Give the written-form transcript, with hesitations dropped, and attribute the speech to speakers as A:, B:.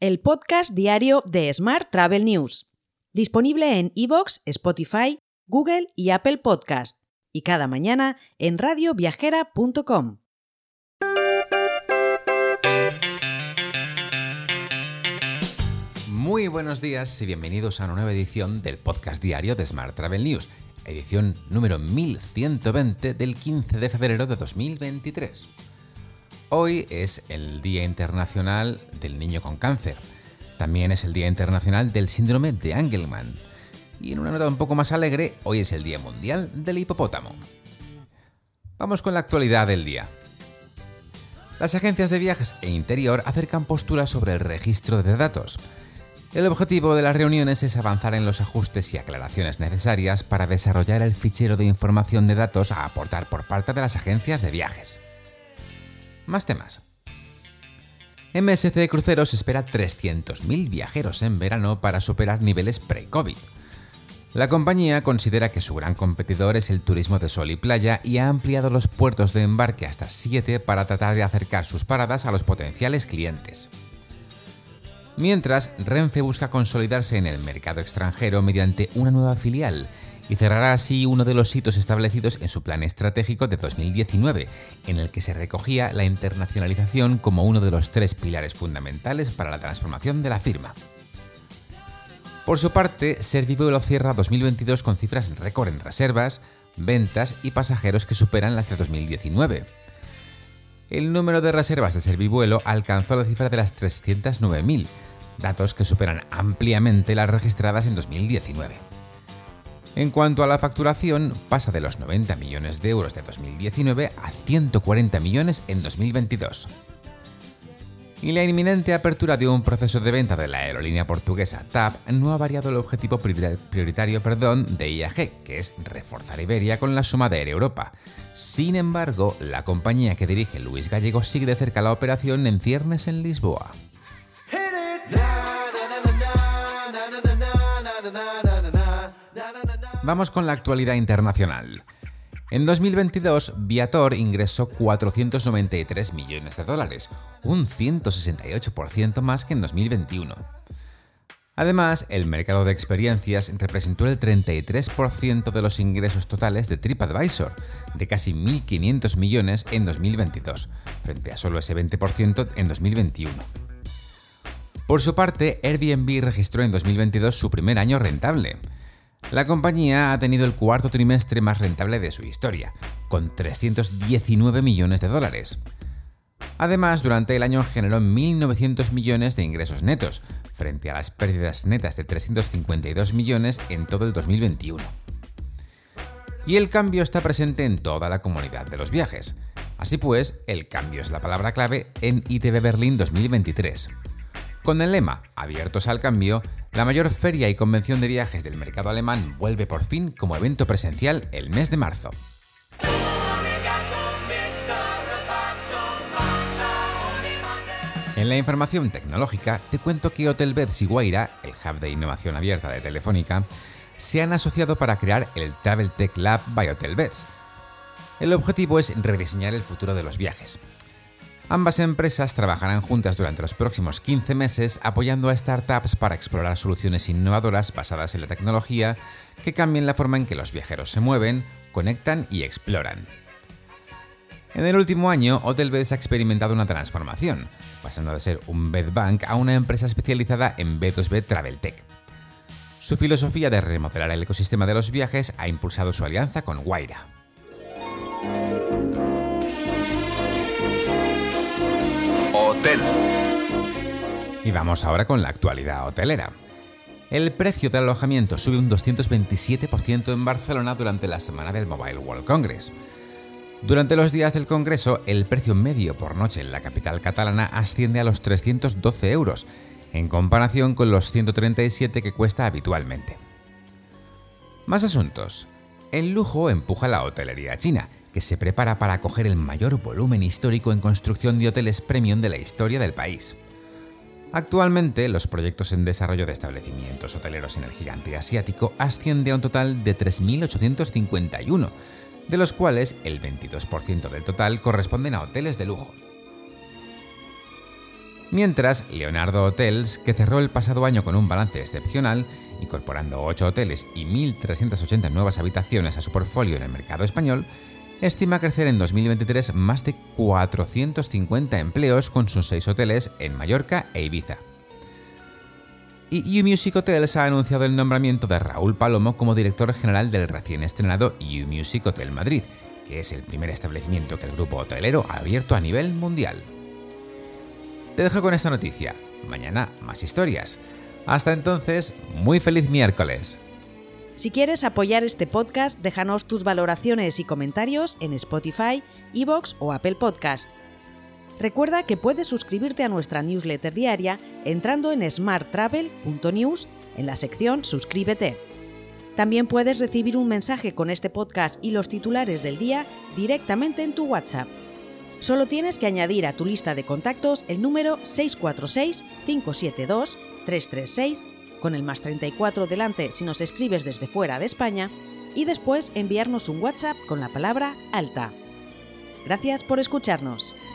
A: el podcast diario de Smart Travel News, disponible en iVoox, Spotify, Google y Apple Podcast, y cada mañana en radioviajera.com.
B: Muy buenos días y bienvenidos a una nueva edición del podcast diario de Smart Travel News, edición número 1120 del 15 de febrero de 2023. Hoy es el Día Internacional del Niño con Cáncer. También es el Día Internacional del Síndrome de Angelman. Y en una nota un poco más alegre, hoy es el Día Mundial del Hipopótamo. Vamos con la actualidad del día. Las agencias de viajes e interior acercan posturas sobre el registro de datos. El objetivo de las reuniones es avanzar en los ajustes y aclaraciones necesarias para desarrollar el fichero de información de datos a aportar por parte de las agencias de viajes. Más temas. MSC Cruceros espera 300.000 viajeros en verano para superar niveles pre-COVID. La compañía considera que su gran competidor es el turismo de sol y playa y ha ampliado los puertos de embarque hasta 7 para tratar de acercar sus paradas a los potenciales clientes. Mientras, Renfe busca consolidarse en el mercado extranjero mediante una nueva filial y cerrará así uno de los hitos establecidos en su plan estratégico de 2019, en el que se recogía la internacionalización como uno de los 3 pilares fundamentales para la transformación de la firma. Por su parte, Servivuelo cierra 2022 con cifras récord en reservas, ventas y pasajeros que superan las de 2019. El número de reservas de Servivuelo alcanzó la cifra de las 309.000, datos que superan ampliamente las registradas en 2019. En cuanto a la facturación, pasa de los 90 millones de euros de 2019 a 140 millones en 2022. Y la inminente apertura de un proceso de venta de la aerolínea portuguesa TAP no ha variado el objetivo prioritario de IAG, que es reforzar Iberia con la suma de Air Europa. Sin embargo, la compañía que dirige Luis Gallego sigue de cerca la operación en ciernes en Lisboa. Vamos con la actualidad internacional. En 2022, Viator ingresó 493 millones de dólares, un 168% más que en 2021. Además, el mercado de experiencias representó el 33% de los ingresos totales de TripAdvisor, de casi 1.500 millones en 2022, frente a solo ese 20% en 2021. Por su parte, Airbnb registró en 2022 su primer año rentable. La compañía ha tenido el cuarto trimestre más rentable de su historia, con 319 millones de dólares. Además, durante el año generó 1.900 millones de ingresos netos, frente a las pérdidas netas de 352 millones en todo el 2021. Y el cambio está presente en toda la comunidad de los viajes. Así pues, el cambio es la palabra clave en ITB Berlín 2023. Con el lema "Abiertos al cambio", la mayor feria y convención de viajes del mercado alemán vuelve por fin como evento presencial el mes de marzo. En la información tecnológica te cuento que Hotelbeds y Wayra, el hub de innovación abierta de Telefónica, se han asociado para crear el Travel Tech Lab by Hotelbeds. El objetivo es rediseñar el futuro de los viajes. Ambas empresas trabajarán juntas durante los próximos 15 meses apoyando a startups para explorar soluciones innovadoras basadas en la tecnología que cambien la forma en que los viajeros se mueven, conectan y exploran. En el último año, Hotelbeds ha experimentado una transformación, pasando de ser un bedbank a una empresa especializada en B2B Travel Tech. Su filosofía de remodelar el ecosistema de los viajes ha impulsado su alianza con Wayra. Hotel. Y vamos ahora con la actualidad hotelera. El precio del alojamiento sube un 227% en Barcelona durante la semana del Mobile World Congress. Durante los días del congreso, el precio medio por noche en la capital catalana asciende a los 312 euros, en comparación con los 137 que cuesta habitualmente. Más asuntos. El lujo empuja la hotelería china, que se prepara para acoger el mayor volumen histórico en construcción de hoteles premium de la historia del país. Actualmente, los proyectos en desarrollo de establecimientos hoteleros en el gigante asiático asciende a un total de 3.851, de los cuales el 22% del total corresponden a hoteles de lujo. Mientras, Leonardo Hotels, que cerró el pasado año con un balance excepcional, incorporando 8 hoteles y 1.380 nuevas habitaciones a su portfolio en el mercado español, estima crecer en 2023 más de 450 empleos con sus 6 hoteles en Mallorca e Ibiza. Y U-Music Hotels ha anunciado el nombramiento de Raúl Palomo como director general del recién estrenado U-Music Hotel Madrid, que es el primer establecimiento que el grupo hotelero ha abierto a nivel mundial. Te dejo con esta noticia. Mañana más historias. Hasta entonces, muy feliz miércoles.
A: Si quieres apoyar este podcast, déjanos tus valoraciones y comentarios en Spotify, iVoox o Apple Podcast. Recuerda que puedes suscribirte a nuestra newsletter diaria entrando en smarttravel.news en la sección Suscríbete. También puedes recibir un mensaje con este podcast y los titulares del día directamente en tu WhatsApp. Solo tienes que añadir a tu lista de contactos el número 646-572-336 con el +34 delante si nos escribes desde fuera de España y después enviarnos un WhatsApp con la palabra alta. Gracias por escucharnos.